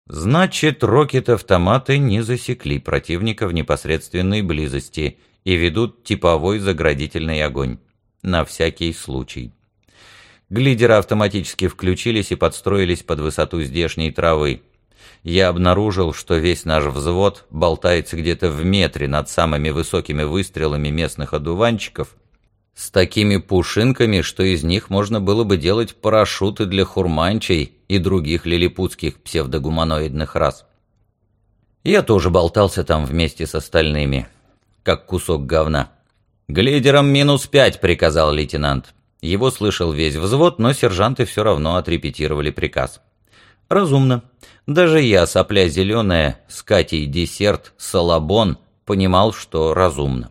Значит, рокет-автоматы не засекли противника в непосредственной близости и ведут типовой заградительный огонь. На всякий случай. Глидеры автоматически включились и подстроились под высоту здешней травы. Я обнаружил, что весь наш взвод болтается где-то в метре над самыми высокими выстрелами местных одуванчиков, с такими пушинками, что из них можно было бы делать парашюты для хурманчей и других лилипутских псевдогуманоидных рас. Я тоже болтался там вместе с остальными, как кусок говна. «Глидерам -5», — приказал лейтенант. Его слышал весь взвод, но сержанты все равно отрепетировали приказ. Разумно. Даже я, сопля зеленая, с Катей десерт, салабон, понимал, что разумно.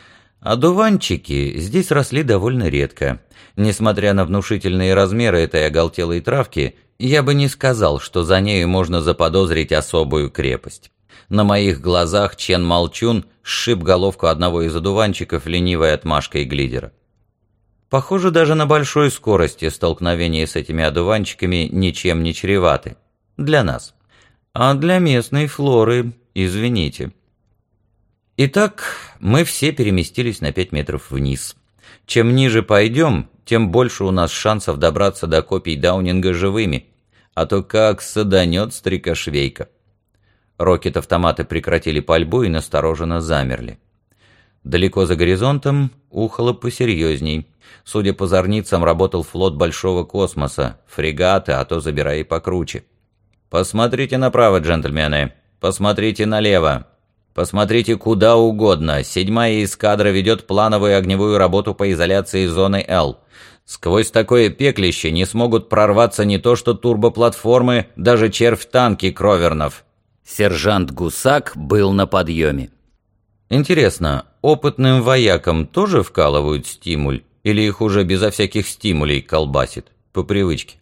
Одуванчики здесь росли довольно редко. Несмотря на внушительные размеры этой оголтелой травки, я бы не сказал, что за нею можно заподозрить особую крепость. На моих глазах Чен Молчун сшиб головку одного из одуванчиков ленивой отмашкой глидера. Похоже, даже на большой скорости столкновения с этими одуванчиками ничем не чреваты. Для нас. А для местной флоры, извините. Итак, мы все переместились на 5 метров вниз. Чем ниже пойдем, тем больше у нас шансов добраться до копий Даунинга живыми. А то как саданет стрекошвейка. Рокет-автоматы прекратили пальбу и настороженно замерли. Далеко за горизонтом ухало посерьезней. Судя по зорницам, работал флот большого космоса, фрегаты, а то забирай и покруче. «Посмотрите направо, джентльмены, посмотрите налево. Посмотрите куда угодно. 7-я эскадра ведет плановую огневую работу по изоляции зоны Л. Сквозь такое пеклище не смогут прорваться не то что турбоплатформы, даже червь-танки Кровернов». Сержант Гусак был на подъеме. Интересно, опытным воякам тоже вкалывают стимуль, или их уже безо всяких стимулей колбасит, по привычке?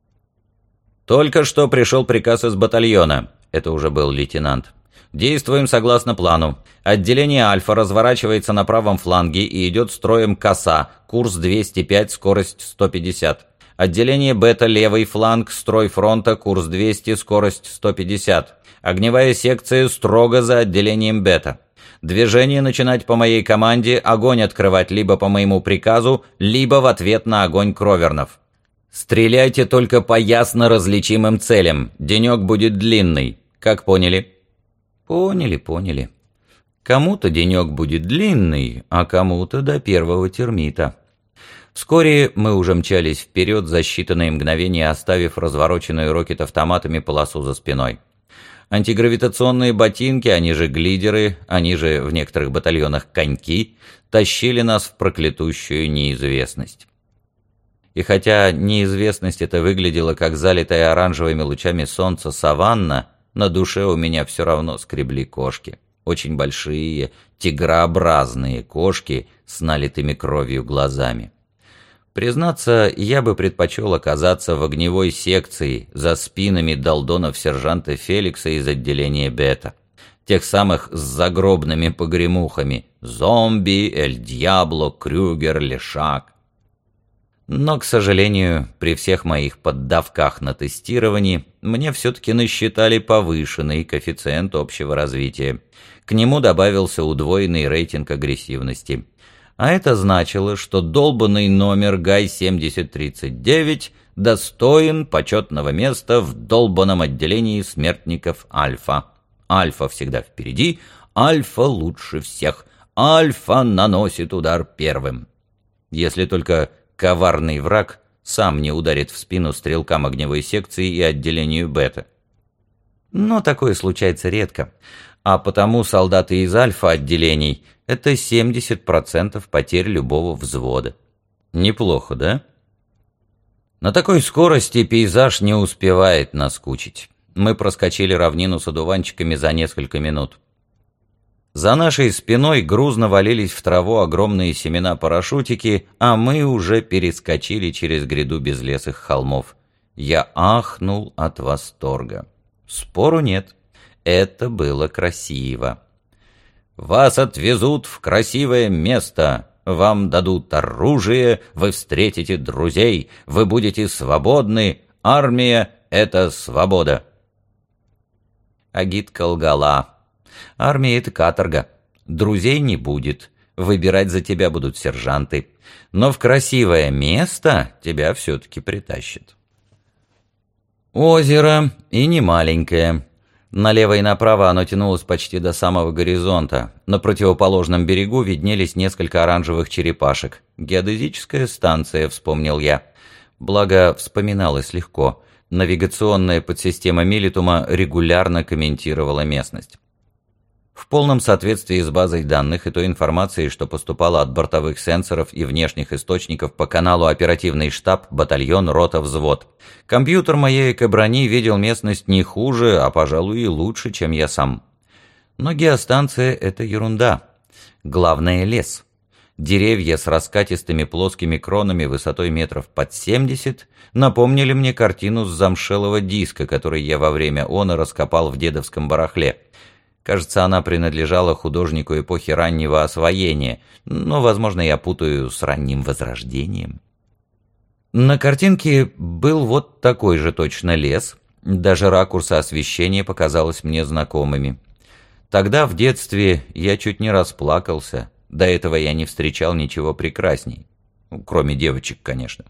«Только что пришел приказ из батальона», — это уже был лейтенант. «Действуем согласно плану. Отделение Альфа разворачивается на правом фланге и идет строем коса, курс 205, скорость 150. Отделение Бета левый фланг, строй фронта, курс 200, скорость 150. Огневая секция строго за отделением Бета. Движение начинать по моей команде, огонь открывать либо по моему приказу, либо в ответ на огонь Кровернов. Стреляйте только по ясно различимым целям. Денек будет длинный. Как поняли?» Поняли. Кому-то денек будет длинный, а кому-то до первого термита. Вскоре мы уже мчались вперед, за считанные мгновения оставив развороченную рокет-автоматами полосу за спиной. Антигравитационные ботинки, они же глидеры, они же в некоторых батальонах коньки, тащили нас в проклятущую неизвестность. И хотя неизвестность эта выглядела как залитая оранжевыми лучами солнца саванна, на душе у меня все равно скребли кошки. Очень большие, тигрообразные кошки с налитыми кровью глазами. Признаться, я бы предпочел оказаться в огневой секции за спинами долдонов сержанта Феликса из отделения Бета. Тех самых с загробными погремухами: зомби, Эль Дьябло, Крюгер, Лешак. Но, к сожалению, при всех моих поддавках на тестировании мне все-таки насчитали повышенный коэффициент общего развития. К нему добавился удвоенный рейтинг агрессивности. А это значило, что долбанный номер Гай-7039 достоин почетного места в долбанном отделении смертников Альфа. Альфа всегда впереди, Альфа лучше всех, Альфа наносит удар первым. Если только коварный враг сам не ударит в спину стрелкам огневой секции и отделению Бета. Но такое случается редко, а потому солдаты из Альфа-отделений — это 70% потерь любого взвода. Неплохо, да? На такой скорости пейзаж не успевает наскучить. Мы проскочили равнину с одуванчиками за несколько минут. За нашей спиной грузно валились в траву огромные семена-парашютики, а мы уже перескочили через гряду безлесых холмов. Я ахнул от восторга. Спору нет, это было красиво. «Вас отвезут в красивое место, вам дадут оружие, вы встретите друзей, вы будете свободны, армия — это свобода». Агитка лгала. Армия — это каторга. Друзей не будет. Выбирать за тебя будут сержанты. Но в красивое место тебя все-таки притащат. Озеро, и не маленькое. Налево и направо оно тянулось почти до самого горизонта. На противоположном берегу виднелись несколько оранжевых черепашек. «Геодезическая станция», — вспомнил я. Благо, вспоминалось легко. Навигационная подсистема Милитума регулярно комментировала местность. В полном соответствии с базой данных и той информацией, что поступала от бортовых сенсоров и внешних источников по каналу оперативный штаб, батальон, рота, взвод. Компьютер моей экоброни видел местность не хуже, а, пожалуй, и лучше, чем я сам. Но геостанция — это ерунда. Главное — лес. Деревья с раскатистыми плоскими кронами высотой метров под 70 напомнили мне картину с замшелого диска, который я во время она раскопал в дедовском барахле. Кажется, она принадлежала художнику эпохи раннего освоения, но, возможно, я путаю с ранним возрождением. На картинке был вот такой же точно лес, даже ракурсы освещения показалось мне знакомыми. Тогда, в детстве, я чуть не расплакался, до этого я не встречал ничего прекрасней, кроме девочек, конечно.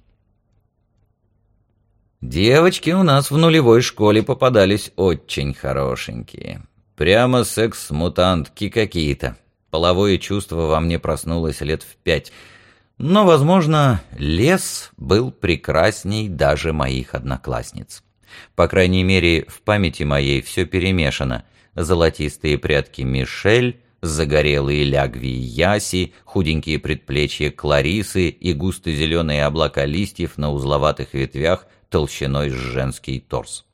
Девочки у нас в нулевой школе попадались очень хорошенькие. Прямо секс-мутантки какие-то. Половое чувство во мне проснулось лет в 5. Но, возможно, лес был прекрасней даже моих одноклассниц. По крайней мере, в памяти моей все перемешано. Золотистые прядки Мишель, загорелые лягви Яси, худенькие предплечья Кларисы и густо-зеленые облака листьев на узловатых ветвях толщиной с женский торс.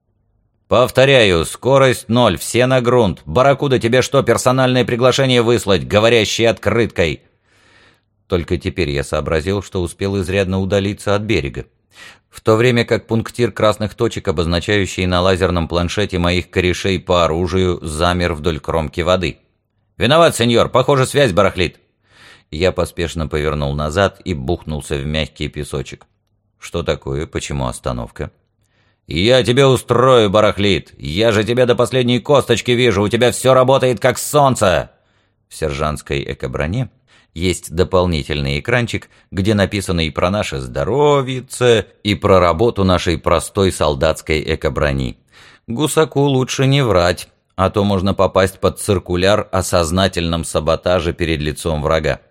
«Повторяю, скорость 0, все на грунт. Барракуда, тебе что, персональное приглашение выслать, говорящее открыткой?» Только теперь я сообразил, что успел изрядно удалиться от берега. В то время как пунктир красных точек, обозначающий на лазерном планшете моих корешей по оружию, замер вдоль кромки воды. «Виноват, сеньор, похоже, связь барахлит». Я поспешно повернул назад и бухнулся в мягкий песочек. «Что такое? Почему остановка?» «Я тебе устрою, барахлит! Я же тебя до последней косточки вижу, у тебя все работает как солнце!» В сержантской экоброне есть дополнительный экранчик, где написано и про наше здоровьице, и про работу нашей простой солдатской экоброни. Гусаку лучше не врать, а то можно попасть под циркуляр о сознательном саботаже перед лицом врага.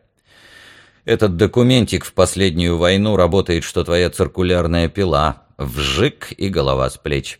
Этот документик в последнюю войну работает, что твоя циркулярная пила. Вжик и голова с плеч.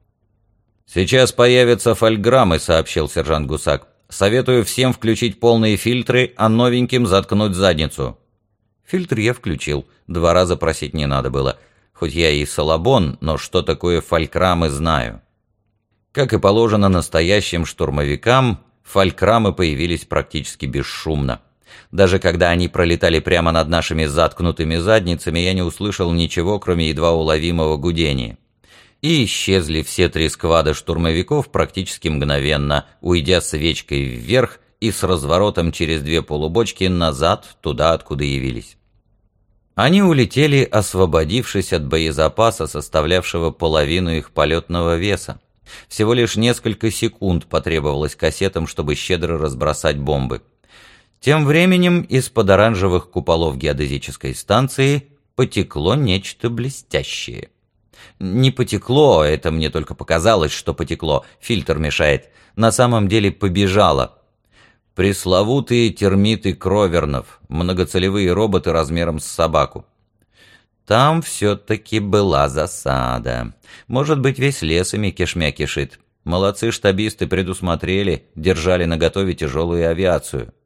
«Сейчас появятся фольграммы», — сообщил сержант Гусак. «Советую всем включить полные фильтры, а новеньким заткнуть задницу». Фильтр я включил, 2 раза просить не надо было. Хоть я и салабон, но что такое фольграммы знаю. Как и положено настоящим штурмовикам, фольграммы появились практически бесшумно. Даже когда они пролетали прямо над нашими заткнутыми задницами, я не услышал ничего, кроме едва уловимого гудения. И исчезли все 3 сквада штурмовиков практически мгновенно, уйдя свечкой вверх и с разворотом через 2 полубочки назад, туда, откуда явились. Они улетели, освободившись от боезапаса, составлявшего половину их полетного веса. Всего лишь несколько секунд потребовалось кассетам, чтобы щедро разбросать бомбы. Тем временем из-под оранжевых куполов геодезической станции потекло нечто блестящее. Не потекло, это мне только показалось, что потекло, фильтр мешает. На самом деле побежало. Пресловутые термиты Кровернов, многоцелевые роботы размером с собаку. Там все-таки была засада. Может быть, весь лес ими кишмя кишит. Молодцы штабисты предусмотрели, держали наготове тяжелую авиацию.